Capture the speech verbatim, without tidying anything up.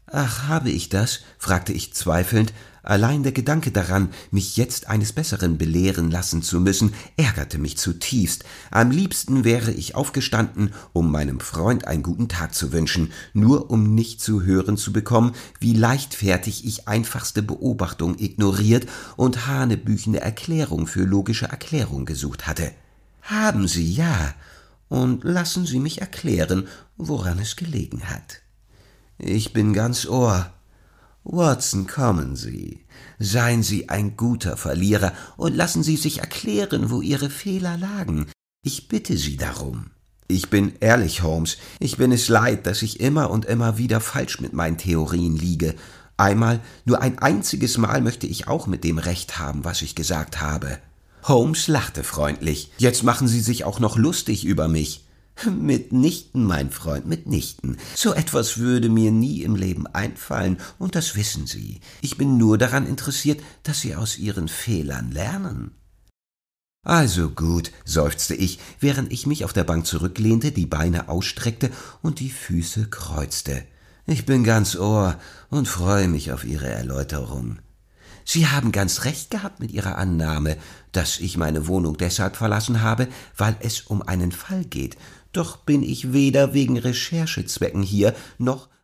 »Ach, habe ich das?« fragte ich zweifelnd. Allein der Gedanke daran, mich jetzt eines Besseren belehren lassen zu müssen, ärgerte mich zutiefst. Am liebsten wäre ich aufgestanden, um meinem Freund einen guten Tag zu wünschen, nur um nicht zu hören zu bekommen, wie leichtfertig ich einfachste Beobachtung ignoriert und hanebüchene Erklärung für logische Erklärung gesucht hatte. »Haben Sie, ja. Und lassen Sie mich erklären, woran es gelegen hat.« »Ich bin ganz Ohr.« »Watson, kommen Sie. Seien Sie ein guter Verlierer und lassen Sie sich erklären, wo Ihre Fehler lagen. Ich bitte Sie darum.« »Ich bin ehrlich, Holmes. Ich bin es leid, dass ich immer und immer wieder falsch mit meinen Theorien liege. Einmal, nur ein einziges Mal möchte ich auch mit dem Recht haben, was ich gesagt habe.« Holmes lachte freundlich. »Jetzt machen Sie sich auch noch lustig über mich.« »Mitnichten, mein Freund, mitnichten. So etwas würde mir nie im Leben einfallen, und das wissen Sie. Ich bin nur daran interessiert, dass Sie aus Ihren Fehlern lernen.« »Also gut«, seufzte ich, während ich mich auf der Bank zurücklehnte, die Beine ausstreckte und die Füße kreuzte. »Ich bin ganz Ohr und freue mich auf Ihre Erläuterung. Sie haben ganz recht gehabt mit Ihrer Annahme, dass ich meine Wohnung deshalb verlassen habe, weil es um einen Fall geht. Doch bin ich weder wegen Recherchezwecken hier, noch